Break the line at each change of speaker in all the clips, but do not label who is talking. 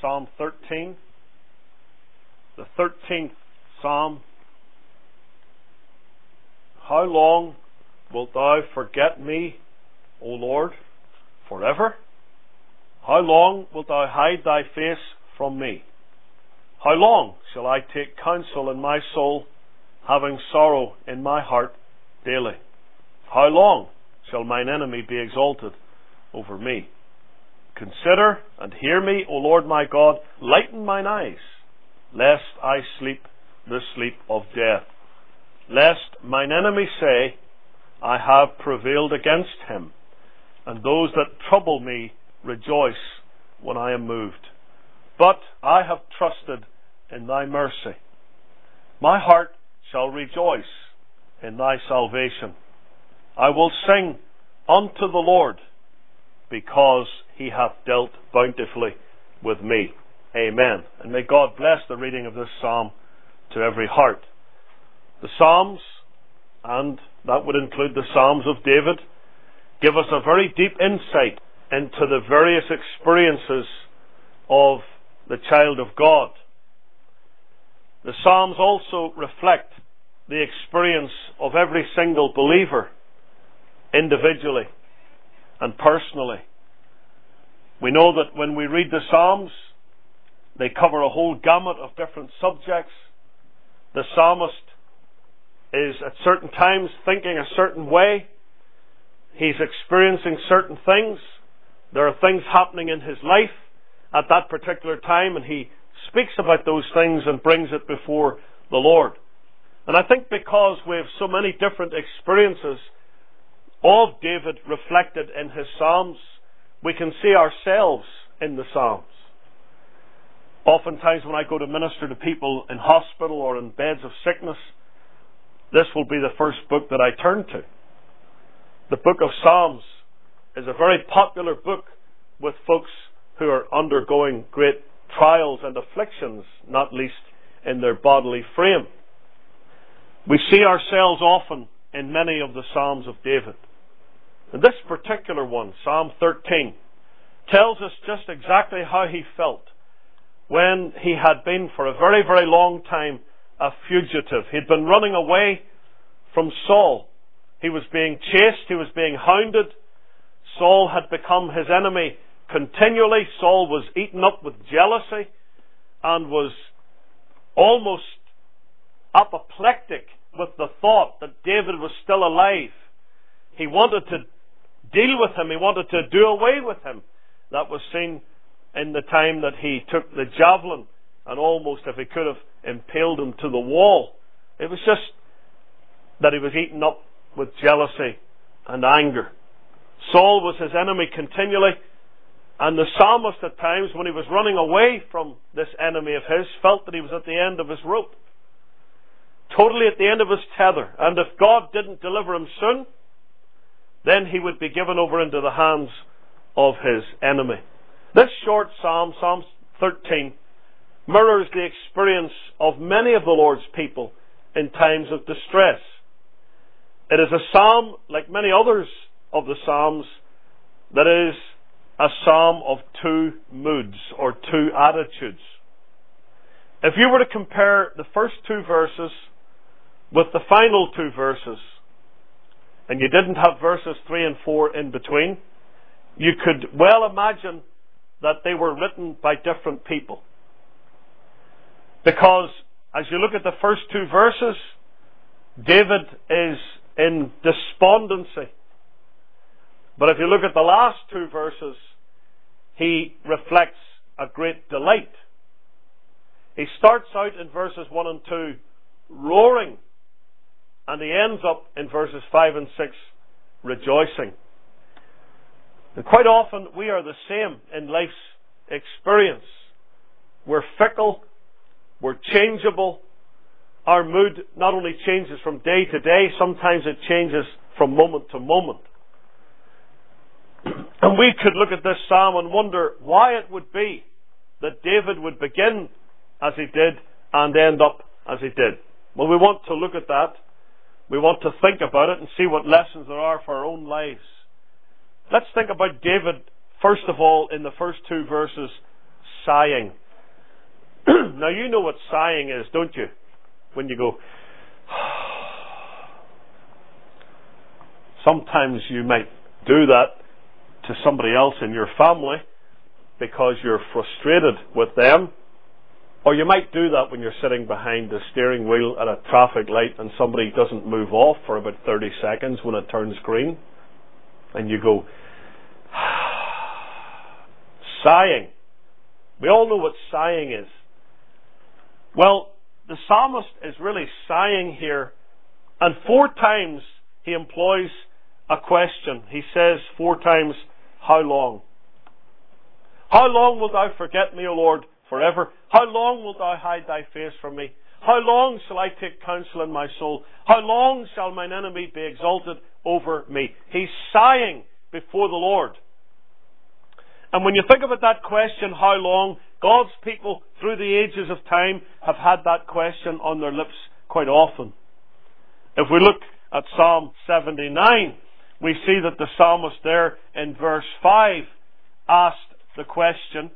Psalm 13, the 13th Psalm. How long wilt thou forget me, O Lord, forever? How long wilt thou hide thy face from me? How long shall I take counsel in my soul, having sorrow in my heart daily? How long shall mine enemy be exalted over me? Consider and hear me, O Lord my God. Lighten mine eyes, lest I sleep the sleep of death. Lest mine enemy say, I have prevailed against him, and those that trouble me rejoice when I am moved. But I have trusted in thy mercy. My heart shall rejoice in thy salvation. I will sing unto the Lord, because he hath dealt bountifully with me. Amen. And may God bless the reading of this psalm to every heart. The Psalms, and that would include the Psalms of David, give us a very deep insight into the various experiences of the child of God. The Psalms also reflect the experience of every single believer, individually and personally. We know that when we read the Psalms, they cover a whole gamut of different subjects. The psalmist is at certain times thinking a certain way. He's experiencing certain things. There are things happening in his life at that particular time, and he speaks about those things and brings it before the Lord. And I think because we have so many different experiences of David reflected in his Psalms, we can see ourselves in the Psalms. Oftentimes when I go to minister to people in hospital or in beds of sickness, this will be the first book that I turn to. The book of Psalms is a very popular book with folks who are undergoing great trials and afflictions, not least in their bodily frame. We see ourselves often in many of the Psalms of David. And this particular one, Psalm 13, tells us just exactly how he felt when he had been for a very, very long time a fugitive. He'd been running away from Saul. He was being chased, he was being hounded. Saul had become his enemy continually. Saul was eaten up with jealousy and was almost apoplectic with the thought that David was still alive. He wanted to deal with him. He wanted to do away with him. That was seen in the time that he took the javelin and almost, if he could have, impaled him to the wall. It was just that he was eaten up with jealousy and anger. Saul was his enemy continually, and the psalmist at times, when he was running away from this enemy of his, felt that he was at the end of his rope, totally at the end of his tether, and if God didn't deliver him soon, then he would be given over into the hands of his enemy. This short psalm, Psalm 13, mirrors the experience of many of the Lord's people in times of distress. It is a psalm, like many others of the psalms, that is a psalm of two moods or two attitudes. If you were to compare the first two verses with the final two verses, and you didn't have verses 3 and 4 in between, you could well imagine that they were written by different people. Because as you look at the first two verses, David is in despondency. But if you look at the last two verses, he reflects a great delight. He starts out in verses 1 and 2 roaring, and he ends up in verses 5 and 6 rejoicing. And quite often we are the same in life's experience. We're fickle, we're changeable. Our mood not only changes from day to day, sometimes it changes from moment to moment. And we could look at this psalm and wonder why it would be that David would begin as he did and end up as he did. Well, we want to look at that. We want to think about it and see what lessons there are for our own lives. Let's think about David, first of all, in the first two verses, sighing. Now you know what sighing is, don't you? When you go... Sometimes you might do that to somebody else in your family because you're frustrated with them. Or you might do that when you're sitting behind the steering wheel at a traffic light and somebody doesn't move off for about 30 seconds when it turns green. And you go... Sighing. We all know what sighing is. Well, the psalmist is really sighing here, and 4 times he employs a question. He says 4 times, how long? How long wilt thou forget me, O Lord, forever? How long wilt thou hide thy face from me? How long shall I take counsel in my soul? How long shall mine enemy be exalted over me? He's sighing before the Lord. And when you think about that question, how long, God's people through the ages of time have had that question on their lips quite often. If we look at Psalm 79, we see that the psalmist there in verse 5 asked the question.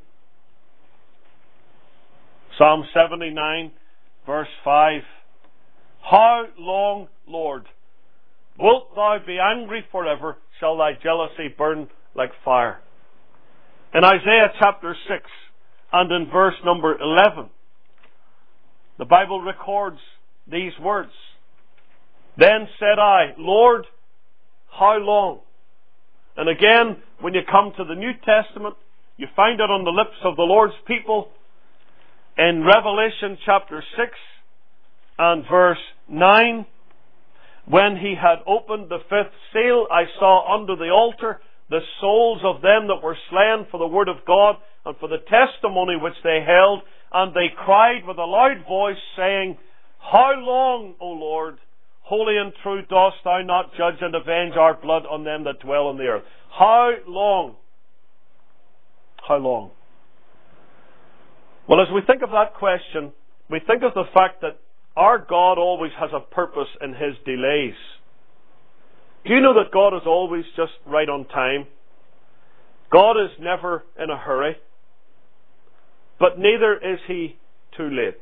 Psalm 79, verse 5. How long, Lord, wilt thou be angry forever? Shall thy jealousy burn like fire? In Isaiah chapter 6 and in verse number 11, the Bible records these words. Then said I, Lord, how long? And again, when you come to the New Testament, you find it on the lips of the Lord's people. In Revelation chapter 6 and verse 9, when he had opened the 5th seal, I saw under the altar the souls of them that were slain for the word of God and for the testimony which they held, and they cried with a loud voice, saying, How long, O Lord, holy and true, dost thou not judge and avenge our blood on them that dwell on the earth? How long? How long? Well, as we think of that question, we think of the fact that our God always has a purpose in His delays. Do you know that God is always just right on time? God is never in a hurry, but neither is He too late.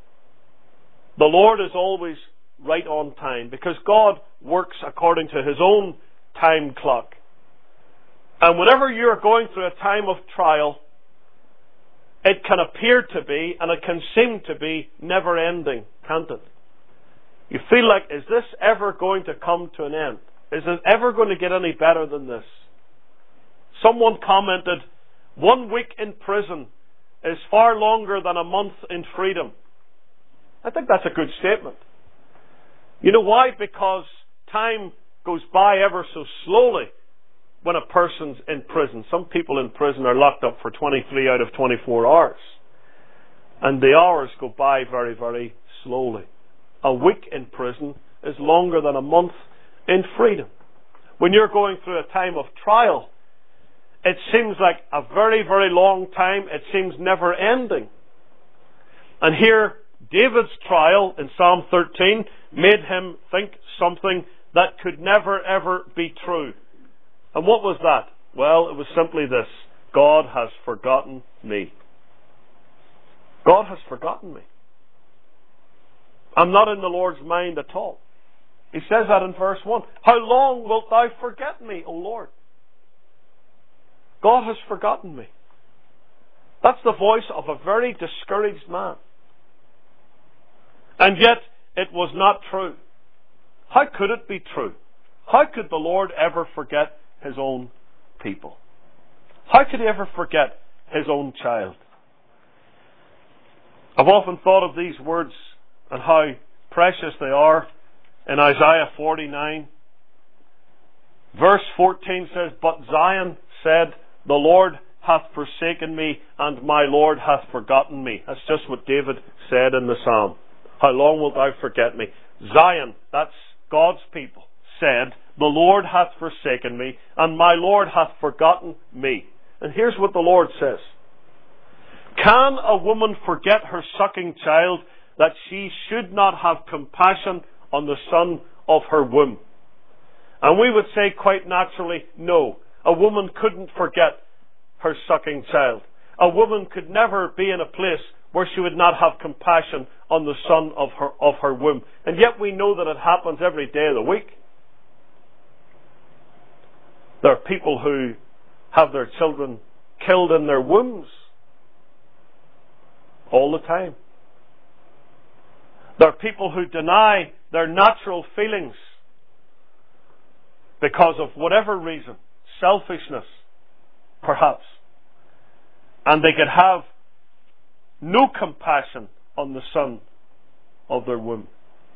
The Lord is always right on time because God works according to His own time clock. And whenever you're going through a time of trial, it can appear to be, and it can seem to be, never ending, can't it? You feel like, is this ever going to come to an end? Is it ever going to get any better than this? Someone commented, 1 week in prison is far longer than a month in freedom. I think that's a good statement. You know why? Because time goes by ever so slowly when a person's in prison. Some people in prison are locked up for 23 out of 24 hours. And the hours go by very, very slowly. A week in prison is longer than a month in freedom. When you're going through a time of trial, it seems like a very, very long time. It seems never ending. And here, David's trial in Psalm 13 made him think something that could never, ever be true. And what was that? Well, it was simply this. God has forgotten me. God has forgotten me. I'm not in the Lord's mind at all. He says that in verse 1. How long wilt thou forget me, O Lord? God has forgotten me. That's the voice of a very discouraged man. And yet, it was not true. How could it be true? How could the Lord ever forget His own people? How could He ever forget His own child? I've often thought of these words and how precious they are in Isaiah 49. Verse 14 says, But Zion said, The Lord hath forsaken me, and my Lord hath forgotten me. That's just what David said in the psalm. How long wilt thou forget me? Zion, that's God's people, said, The Lord hath forsaken me, and my Lord hath forgotten me. And here's what the Lord says. Can a woman forget her sucking child, that she should not have compassion on the son of her womb? And we would say quite naturally, no. A woman couldn't forget her sucking child. A woman could never be in a place where she would not have compassion on the son of her womb. And yet we know that it happens every day of the week. There are people who have their children killed in their wombs all the time. There are people who deny their natural feelings because of whatever reason, selfishness, perhaps. And they could have no compassion on the son of their womb.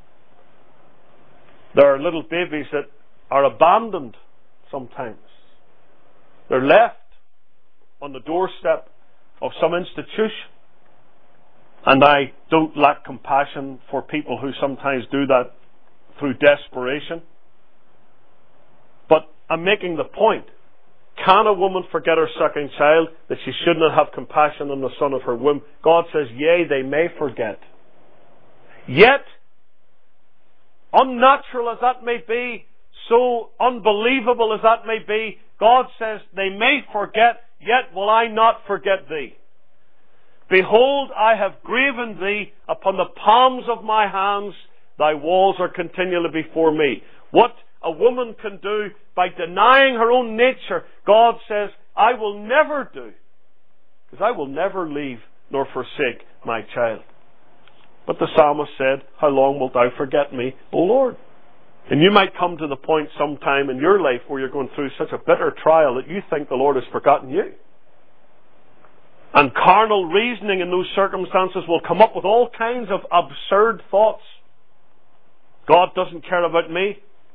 There are little babies that are abandoned sometimes. They're left on the doorstep of some institution. And I don't lack compassion for people who sometimes do that through desperation. But I'm making the point. Can a woman forget her sucking child, that she should not have compassion on the son of her womb? God says, yea, they may forget. Yet, unnatural as that may be, so unbelievable as that may be, God says, they may forget, yet will I not forget thee. Behold, I have graven thee upon the palms of my hands, thy walls are continually before me. What a woman can do by denying her own nature, God says, I will never do. Because I will never leave nor forsake my child. But the psalmist said, how long wilt thou forget me, O Lord? And you might come to the point sometime in your life where you're going through such a bitter trial that you think the Lord has forgotten you. And carnal reasoning in those circumstances will come up with all kinds of absurd thoughts. God doesn't care about me.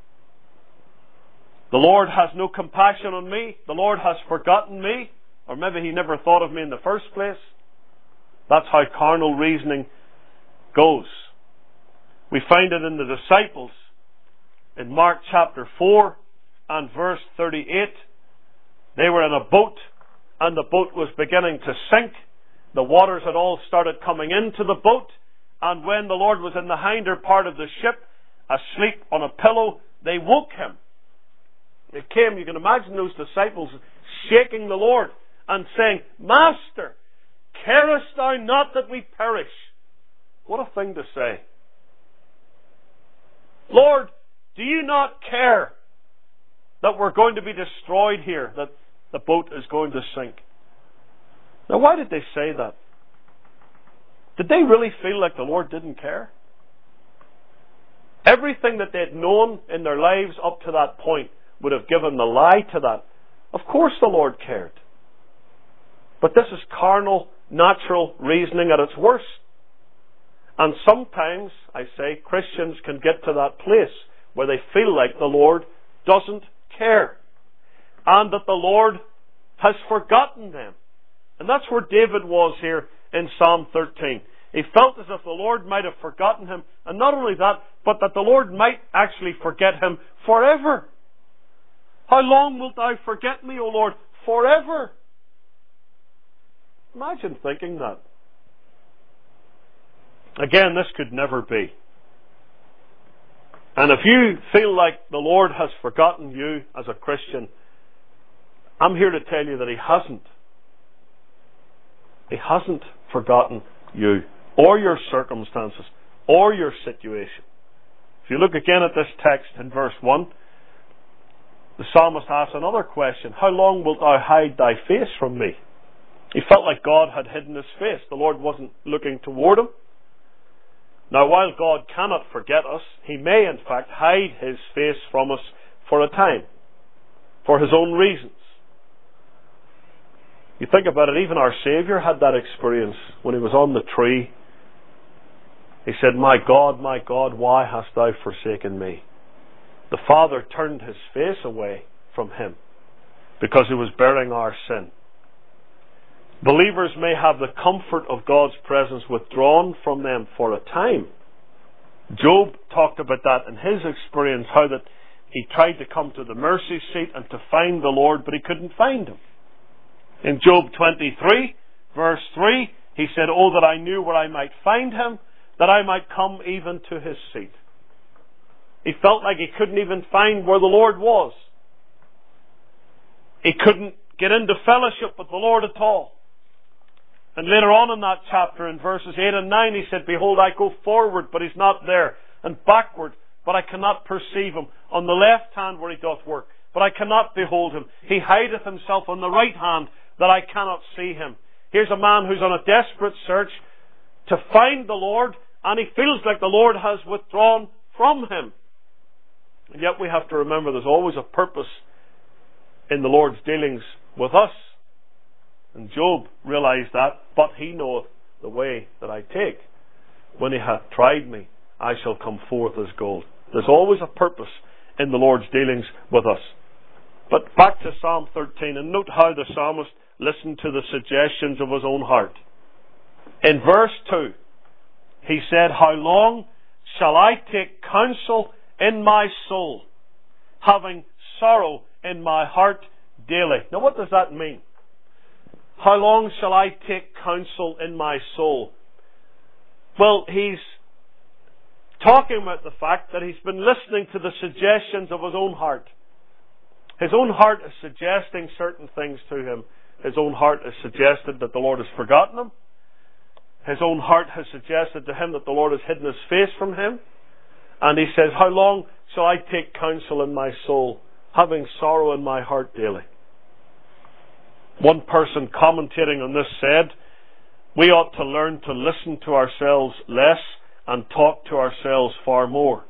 The Lord has no compassion on me. The Lord has forgotten me. Or maybe He never thought of me in the first place. That's how carnal reasoning goes. We find it in the disciples in Mark chapter 4 and verse 38. They were in a boat and the boat was beginning to sink. The waters had all started coming into the boat, and when the Lord was in the hinder part of the ship, asleep on a pillow, they woke Him. They came, you can imagine those disciples shaking the Lord and saying, Master, carest thou not that we perish? What a thing to say. Lord, do you not care that we're going to be destroyed here, that the boat is going to sink? Now, why did they say that? Did they really feel like the Lord didn't care? Everything that they'd known in their lives up to that point would have given the lie to that. Of course the Lord cared. But this is carnal, natural reasoning at its worst. And sometimes, I say, Christians can get to that place where they feel like the Lord doesn't care. And that the Lord has forgotten them. And that's where David was here in Psalm 13. He felt as if the Lord might have forgotten him. And not only that, but that the Lord might actually forget him forever. How long wilt thou forget me, O Lord? Forever. Imagine thinking that. Again, this could never be. And if you feel like the Lord has forgotten you as a Christian, I'm here to tell you that He hasn't. He hasn't forgotten you, or your circumstances, or your situation. If you look again at this text in verse 1, the psalmist asks another question. How long wilt thou hide thy face from me? He felt like God had hidden His face. The Lord wasn't looking toward him. Now, while God cannot forget us, He may in fact hide His face from us for a time, for His own reasons. You think about it, even our Saviour had that experience when He was on the tree. He said, my God, why hast thou forsaken me? The Father turned His face away from Him because He was bearing our sin. Believers may have the comfort of God's presence withdrawn from them for a time. Job talked about that in his experience, how that he tried to come to the mercy seat and to find the Lord, but he couldn't find Him. In Job 23, verse 3, he said, oh, that I knew where I might find Him, that I might come even to His seat. He felt like he couldn't even find where the Lord was. He couldn't get into fellowship with the Lord at all. And later on in that chapter, in verses 8 and 9, he said, Behold, I go forward, but he's not there, and backward, but I cannot perceive him. On the left hand where he doth work, but I cannot behold him. He hideth himself on the right hand, that I cannot see him. Here's a man who's on a desperate search to find the Lord, and he feels like the Lord has withdrawn from him. And yet we have to remember there's always a purpose in the Lord's dealings with us. And Job realized that, but he knoweth the way that I take. When he hath tried me, I shall come forth as gold. There's always a purpose in the Lord's dealings with us. But back to Psalm 13, and note how the psalmist listened to the suggestions of his own heart. In verse 2, he said, How long shall I take counsel in my soul, having sorrow in my heart daily? Now what does that mean? How long shall I take counsel in my soul? Well, he's talking about the fact that he's been listening to the suggestions of his own heart. His own heart is suggesting certain things to him. His own heart has suggested that the Lord has forgotten him. His own heart has suggested to him that the Lord has hidden his face from him. And he says, How long shall I take counsel in my soul, having sorrow in my heart daily? One person commentating on this said, We ought to learn to listen to ourselves less and talk to ourselves far more.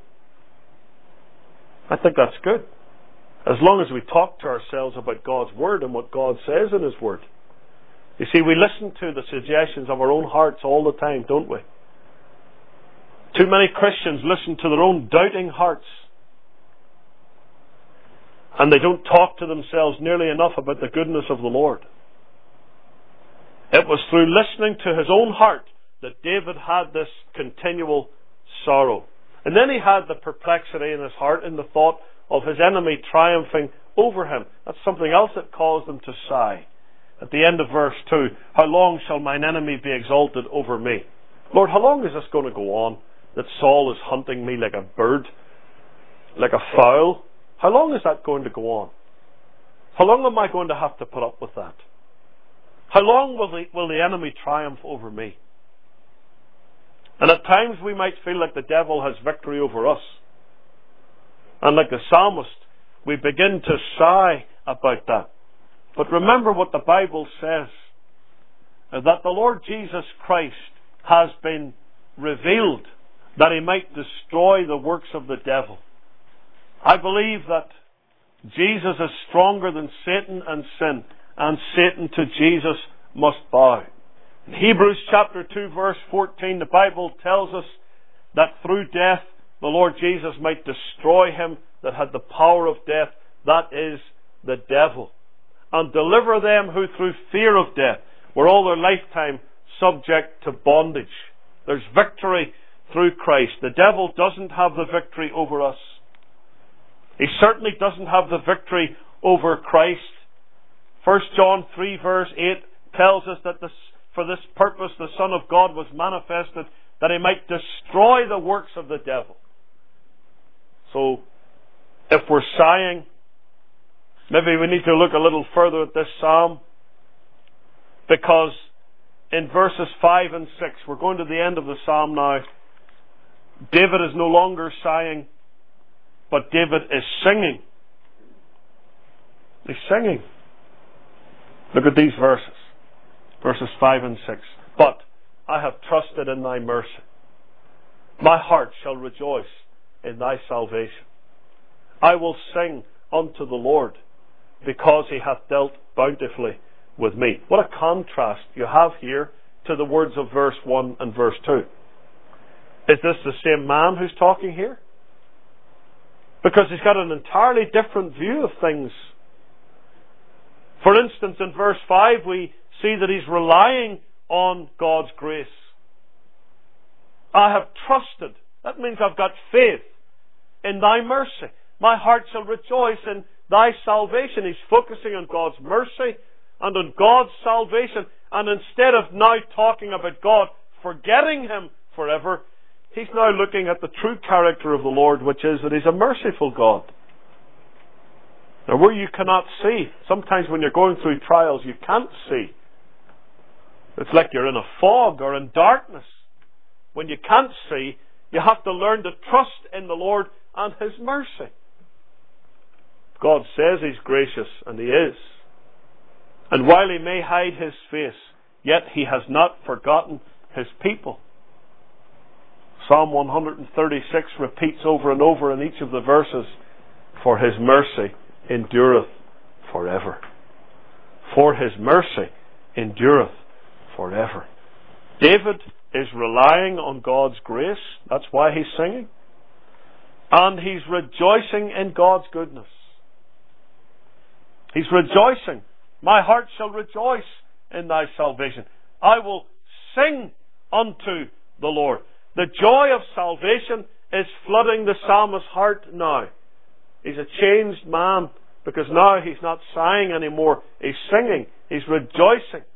I think that's good. As long as we talk to ourselves about God's Word and what God says in His Word. You see, we listen to the suggestions of our own hearts all the time, don't we? Too many Christians listen to their own doubting hearts. And they don't talk to themselves nearly enough about the goodness of the Lord. It was through listening to his own heart that David had this continual sorrow. And then he had the perplexity in his heart in the thought of his enemy triumphing over him. That's something else that caused him to sigh. At the end of verse 2, How long shall mine enemy be exalted over me? Lord, how long is this going to go on? That Saul is hunting me like a bird, like a fowl? How long is that going to go on? How long am I going to have to put up with that? How long will the enemy triumph over me? And at times we might feel like the devil has victory over us. And like the psalmist, we begin to sigh about that. But remember what the Bible says, that the Lord Jesus Christ has been revealed that He might destroy the works of the devil. I believe that Jesus is stronger than Satan and sin, and Satan to Jesus must bow. In Hebrews chapter 2 verse 14, the Bible tells us that through death the Lord Jesus might destroy him that had the power of death, that is, the devil, and deliver them who through fear of death were all their lifetime subject to bondage. There's victory through Christ. The devil doesn't have the victory over us. He certainly doesn't have the victory over Christ. 1 John 3 verse 8 tells us that for this purpose the Son of God was manifested, that He might destroy the works of the devil. So, if we're sighing, maybe we need to look a little further at this psalm, because in verses 5 and 6, we're going to the end of the psalm now, David is no longer sighing, but David is singing. He's singing. Look at these verses. Verses 5 and 6. But I have trusted in thy mercy. My heart shall rejoice in thy salvation. I will sing unto the Lord, because he hath dealt bountifully with me. What a contrast you have here to the words of verse 1 and verse 2. Is this the same man who's talking here? Because he's got an entirely different view of things. For instance, in verse 5 we see that he's relying on God's grace. I have trusted. That means I've got faith in thy mercy. My heart shall rejoice in thy salvation. He's focusing on God's mercy and on God's salvation. And instead of now talking about God forgetting him forever, he's now looking at the true character of the Lord, which is that He's a merciful God. Now, where you cannot see, sometimes when you're going through trials, you can't see. It's like you're in a fog or in darkness. When you can't see, you have to learn to trust in the Lord and His mercy. God says He's gracious, and He is. And while He may hide His face, yet He has not forgotten His people. Psalm 136 repeats over and over in each of the verses, "For His mercy endureth forever." For His mercy endureth forever. David is relying on God's grace. That's why he's singing. And he's rejoicing in God's goodness. He's rejoicing. My heart shall rejoice in thy salvation. I will sing unto the Lord. The joy of salvation is flooding the psalmist's heart now. He's a changed man because now he's not sighing anymore. He's singing. He's rejoicing.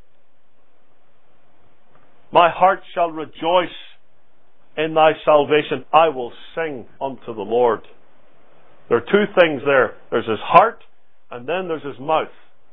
My heart shall rejoice in thy salvation. I will sing unto the Lord. There are two things there. There's his heart, and then there's his mouth.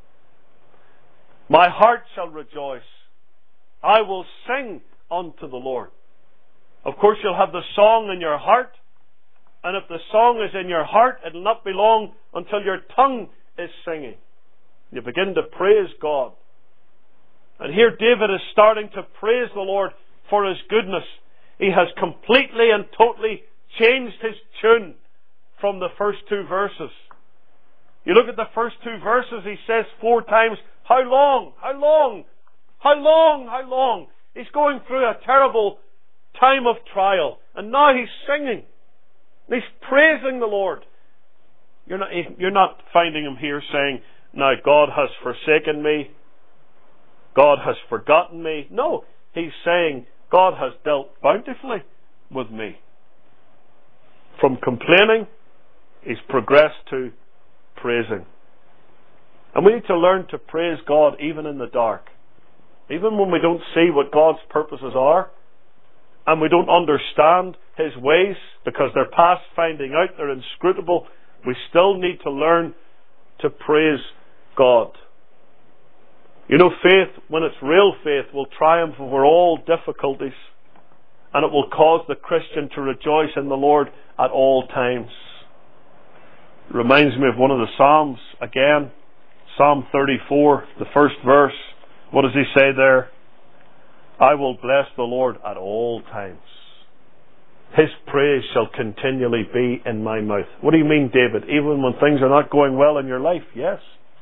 My heart shall rejoice. I will sing unto the Lord. Of course, you'll have the song in your heart, and if the song is in your heart, it'll not be long until your tongue is singing. You begin to praise God. And here David is starting to praise the Lord for His goodness. He has completely and totally changed his tune from the first two verses. You look at the first two verses, he says 4 times, how long? How long? How long? How long? He's going through a terrible time of trial. And now he's singing. He's praising the Lord. You're not finding him here saying, now God has forsaken me. God has forgotten me. No, he's saying, God has dealt bountifully with me. From complaining, he's progressed to praising. And we need to learn to praise God even in the dark. Even when we don't see what God's purposes are, and we don't understand His ways, because they're past finding out, they're inscrutable, we still need to learn to praise God. You know, faith, when it's real faith, will triumph over all difficulties, and it will cause the Christian to rejoice in the Lord at all times. It reminds me of one of the Psalms again, Psalm 34, the first verse. What does he say there? I will bless the Lord at all times. His praise shall continually be in my mouth. What do you mean, David? Even when things are not going well in your life? Yes.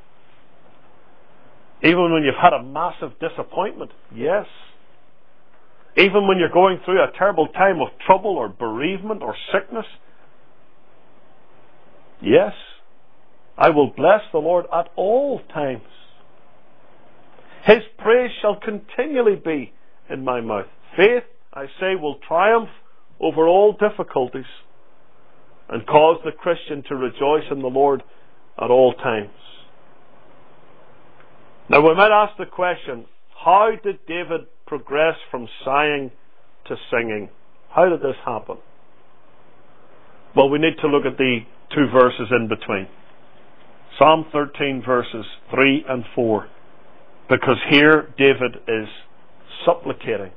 Even when you've had a massive disappointment? Yes. Even when you're going through a terrible time of trouble or bereavement or sickness? Yes. I will bless the Lord at all times. His praise shall continually be in my mouth. Faith, I say, will triumph over all difficulties and cause the Christian to rejoice in the Lord at all times. Now we might ask the question, how did David progress from sighing to singing? How did this happen? Well, we need to look at the 2 verses in between. Psalm 13 verses 3 and 4. Because here David is supplicating.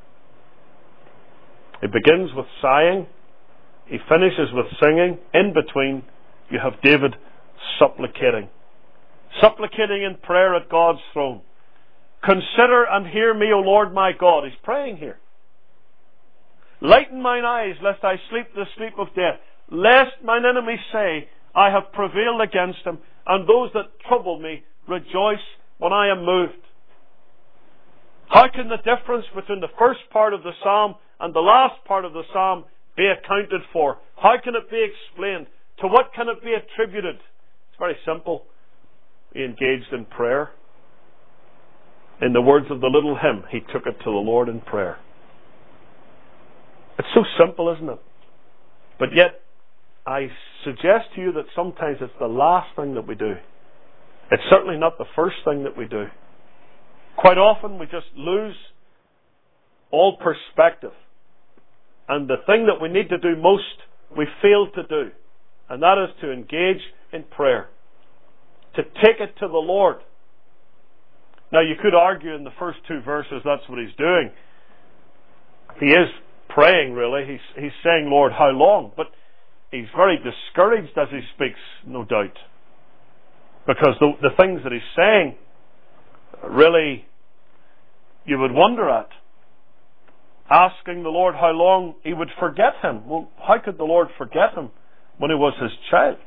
He begins with sighing. He finishes with singing. In between, you have David supplicating. Supplicating in prayer at God's throne. Consider and hear me, O Lord my God. He's praying here. Lighten mine eyes, lest I sleep the sleep of death. Lest mine enemies say, I have prevailed against him, and those that trouble me rejoice when I am moved. How can the difference between the first part of the psalm and the last part of the psalm be accounted for? How can it be explained? To what can it be attributed? It's very simple. He engaged in prayer. In the words of the little hymn, he took it to the Lord in prayer. It's so simple, isn't it? But yet, I suggest to you that sometimes it's the last thing that we do. It's certainly not the first thing that we do. Quite often we just lose all perspective. And the thing that we need to do most, we fail to do. And that is to engage in prayer. To take it to the Lord. Now you could argue in the first two verses that's what he's doing. He is praying really. He's saying, Lord, how long? But he's very discouraged as he speaks, no doubt. Because the things that he's saying, really, you would wonder at. Asking the Lord how long he would forget him. Well, how could the Lord forget him when he was his child?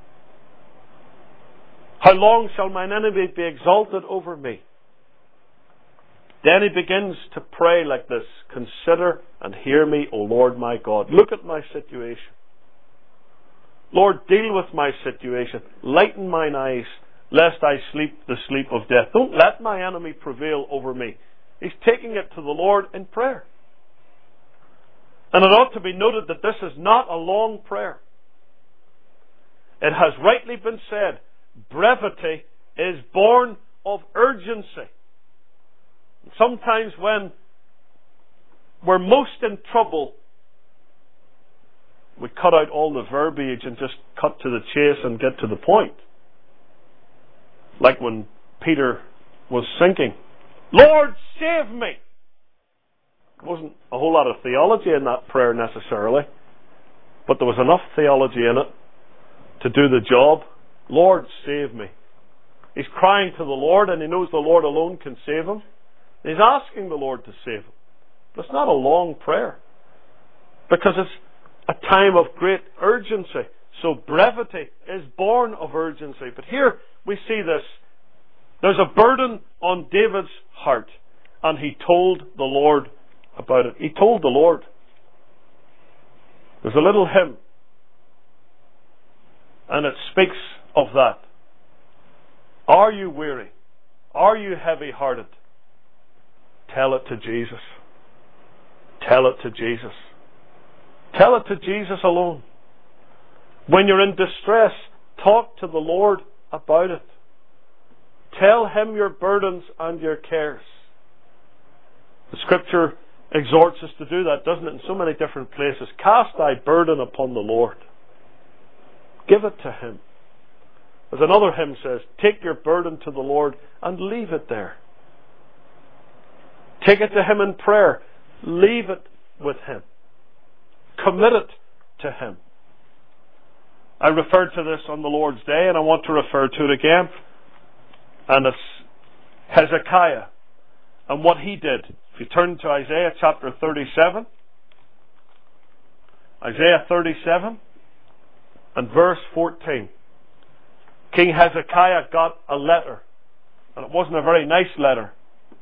How long shall mine enemy be exalted over me? Then he begins to pray like this. Consider and hear me, O Lord my God. Look at my situation. Lord, deal with my situation. Lighten mine eyes, lest I sleep the sleep of death. Don't let my enemy prevail over me. He's taking it to the Lord in prayer. And it ought to be noted that this is not a long prayer. It has rightly been said, brevity is born of urgency. Sometimes when we're most in trouble, we cut out all the verbiage and just cut to the chase and get to the point. Like when Peter was sinking, Lord, save me! There wasn't a whole lot of theology in that prayer necessarily, but there was enough theology in it to do the job. Lord, save me. He's crying to the Lord, and he knows the Lord alone can save him. He's asking the Lord to save him. But it's not a long prayer, because it's a time of great urgency. So brevity is born of urgency. But here we see this. There's a burden on David's heart, and he told the Lord about it. He told the Lord. There's a little hymn, and it speaks of that. Are you weary? Are you heavy-hearted? Tell it to Jesus. Tell it to Jesus. Tell it to Jesus alone. When you're in distress, talk to the Lord about it. Tell Him your burdens and your cares. The Scripture exhorts us to do that, doesn't it, in so many different places. Cast thy burden upon the Lord. Give it to Him. As another hymn says, take your burden to the Lord and leave it there. Take it to Him in prayer. Leave it with Him. Commit it to Him. I referred to this on the Lord's Day, and I want to refer to it again. And it's Hezekiah and what he did. If you turn to Isaiah chapter 37, Isaiah 37 and verse 14. King Hezekiah got a letter, and it wasn't a very nice letter.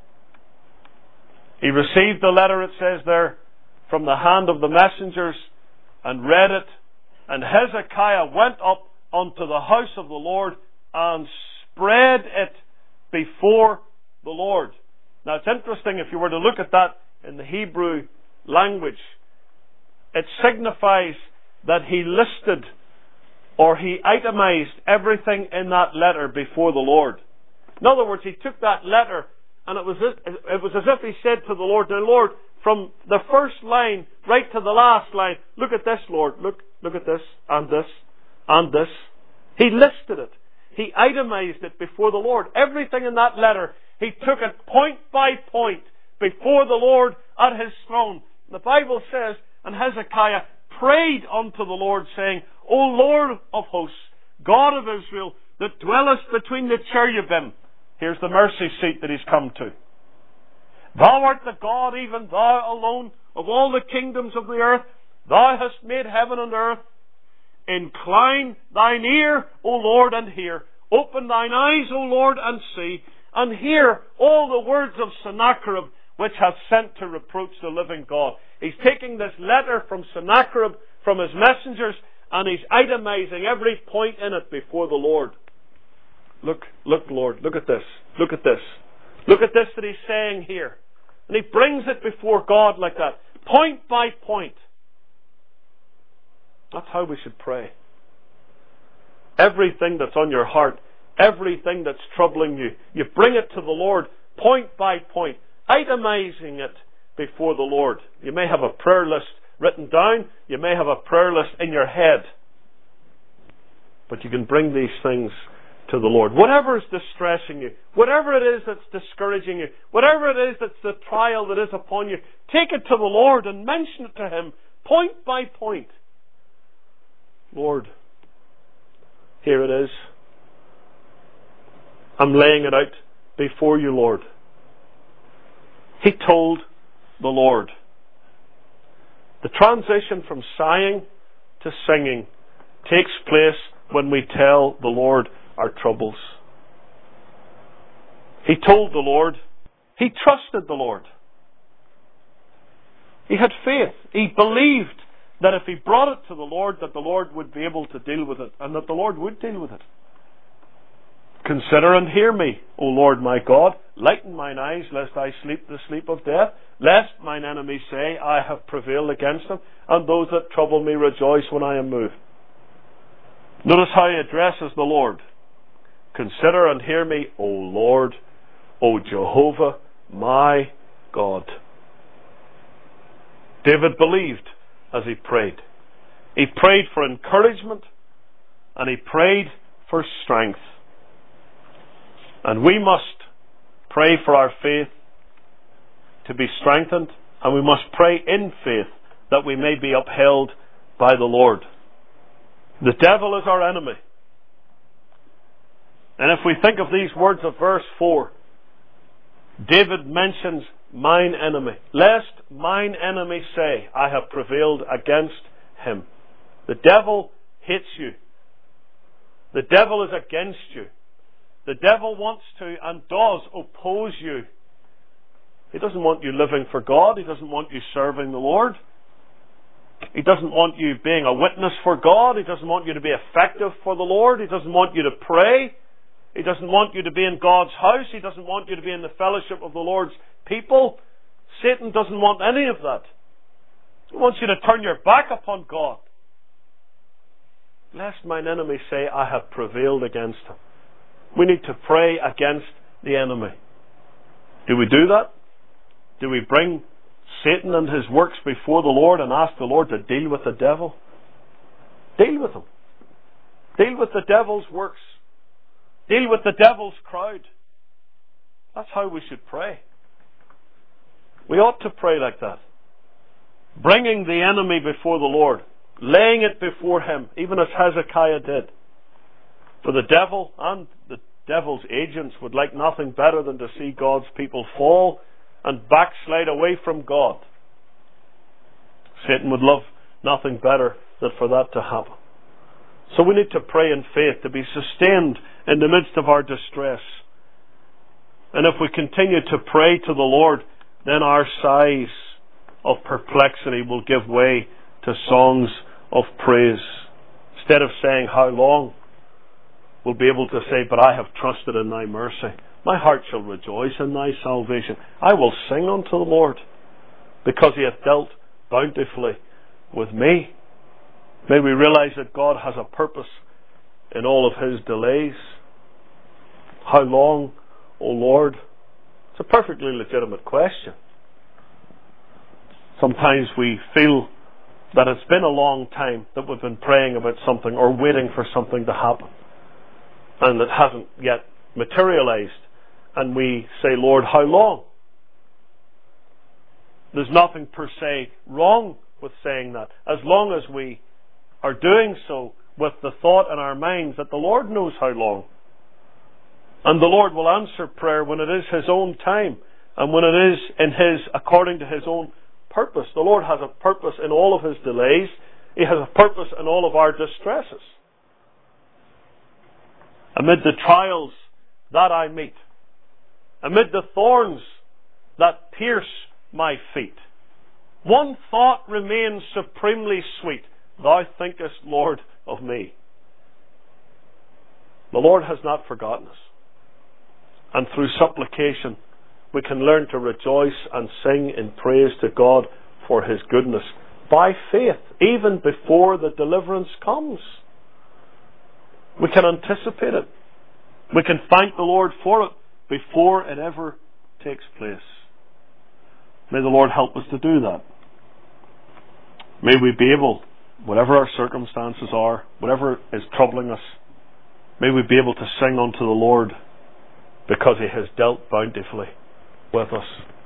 He received the letter, it says there, from the hand of the messengers, and read it. And Hezekiah went up unto the house of the Lord and spread it before the Lord. Now it's interesting, if you were to look at that in the Hebrew language, it signifies that he listed or he itemized everything in that letter before the Lord. In other words, he took that letter, and it was as if he said to the Lord, now Lord, from the first line right to the last line, look at this, Lord, look at this, and this, and this. He listed it. He itemized it before the Lord. Everything in that letter, he took it point by point before the Lord at His throne. The Bible says, and Hezekiah prayed unto the Lord, saying, O Lord of hosts, God of Israel, that dwellest between the cherubim. Here's the mercy seat that he's come to. Thou art the God, even Thou alone, of all the kingdoms of the earth. Thou hast made heaven and earth. Incline thine ear, O Lord, and hear. Open thine eyes, O Lord, and see. And hear all the words of Sennacherib, which hath sent to reproach the living God. He's taking this letter from Sennacherib, from his messengers, and he's itemizing every point in it before the Lord. Look, Lord, look at this. Look at this. Look at this that he's saying here. And he brings it before God like that, point by point. That's how we should pray. Everything that's on your heart, everything that's troubling you, you bring it to the Lord, point by point, itemizing it before the Lord. You may have a prayer list written down, you may have a prayer list in your head, but you can bring these things to the Lord. Whatever is distressing you, whatever it is that's discouraging you, whatever it is that's the trial that is upon you, take it to the Lord and mention it to Him, point by point. Lord, here it is. I'm laying it out before you, Lord. He told the Lord. The transition from sighing to singing takes place when we tell the Lord our troubles. He told the Lord. He trusted the Lord. He had faith. He believed that if he brought it to the Lord, that the Lord would be able to deal with it, and that the Lord would deal with it. Consider and hear me, O Lord my God. Lighten mine eyes, lest I sleep the sleep of death. Lest mine enemies say, I have prevailed against them, and those that trouble me rejoice when I am moved. Notice how he addresses the Lord. Consider and hear me, O Lord, O Jehovah, my God. David believed as he prayed. He prayed for encouragement, and he prayed for strength. And we must pray for our faith to be strengthened, and we must pray in faith that we may be upheld by the Lord. The devil is our enemy. And if we think of these words of verse 4, David mentions mine enemy. Lest mine enemy say, I have prevailed against him. The devil hates you. The devil is against you. The devil wants to and does oppose you. He doesn't want you living for God. He doesn't want you serving the Lord. He doesn't want you being a witness for God. He doesn't want you to be effective for the Lord. He doesn't want you to pray. He doesn't want you to be in God's house. He doesn't want you to be in the fellowship of the Lord's people. Satan doesn't want any of that. He wants you to turn your back upon God. Lest mine enemy say, I have prevailed against him. We need to pray against the enemy. Do we do that? Do we bring Satan and his works before the Lord and ask the Lord to deal with the devil? Deal with him. Deal with the devil's works. Deal with the devil's crowd. That's how we should pray. We ought to pray like that. Bringing the enemy before the Lord. Laying it before him, even as Hezekiah did. For the devil and the devil's agents would like nothing better than to see God's people fall and backslide away from God. Satan would love nothing better than for that to happen. So we need to pray in faith to be sustained in the midst of our distress. And if we continue to pray to the Lord, then our sighs of perplexity will give way to songs of praise. Instead of saying, how long? We'll be able to say, but I have trusted in thy mercy. My heart shall rejoice in thy salvation. I will sing unto the Lord, because he hath dealt bountifully with me. May we realize that God has a purpose in all of his delays. How long, O Lord? It's a perfectly legitimate question. Sometimes we feel that it's been a long time that we've been praying about something or waiting for something to happen, and it hasn't yet materialized. And we say, Lord, how long? There's nothing per se wrong with saying that, as long as we are doing so with the thought in our minds that the Lord knows how long. And the Lord will answer prayer when it is his own time, and when it is in his, according to his own purpose. The Lord has a purpose in all of his delays. He has a purpose in all of our distresses. Amid the trials that I meet, amid the thorns that pierce my feet, one thought remains supremely sweet. Thou thinkest, Lord, of me. The Lord has not forgotten us. And through supplication, we can learn to rejoice and sing in praise to God for his goodness by faith, even before the deliverance comes. We can anticipate it. We can thank the Lord for it before it ever takes place. May the Lord help us to do that. May we be able, whatever our circumstances are, whatever is troubling us, May we be able to sing unto the Lord because He has dealt bountifully with us.